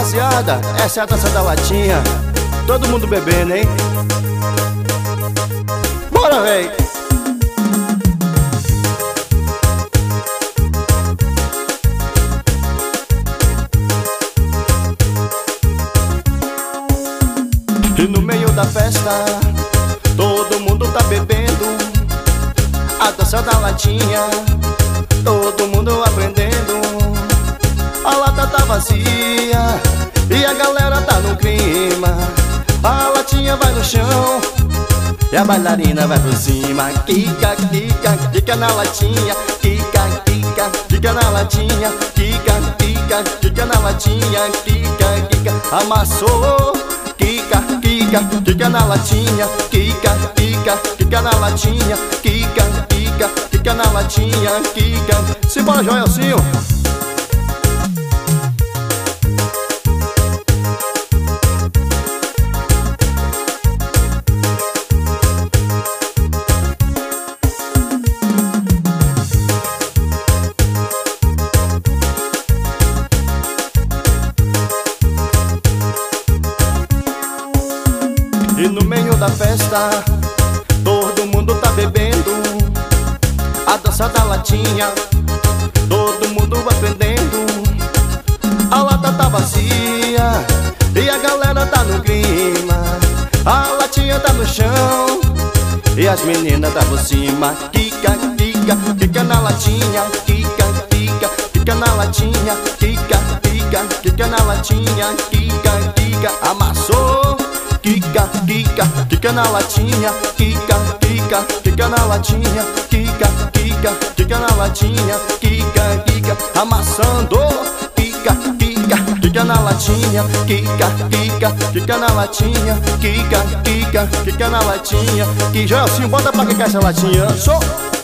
rapaziada, essa é a dança da latinha. Todo mundo bebendo, hein? Bora, véi! E no meio da festa, todo mundo tá bebendo a dança da latinha, todo mundo aprendendo. A lata tá vazia e a galera tá no clima. A latinha vai no chão e a bailarina vai por cima. Quica, quica, quica na latinha. Quica, quica, quica na latinha. Quica, quica, quica na latinha. Quica, quica, amassou. Quica, quica, quica na latinha. Quica, quica, quica na latinha. Quica, quica, quica na latinha. Quica. Simbora, Joelzinho. E no meio da festa, todo mundo tá bebendo a dança da latinha, todo mundo aprendendo. A lata tá vazia e a galera tá no clima. A latinha tá no chão e as meninas tá por cima. Quica, quica, quica na latinha. Quica, quica, quica na latinha. Quica, quica, quica na latinha. Quica, quica, amassou. Quica, quica, quica na latinha. Quica, quica, quica na latinha. Quica, quica, quica na latinha. Quica, quica, amassando. Quica, quica, quica na latinha. Quica, quica, quica na latinha. Quica, quica, quica na latinha. Que Joelzinho, bota pra quicar essa latinha. Sou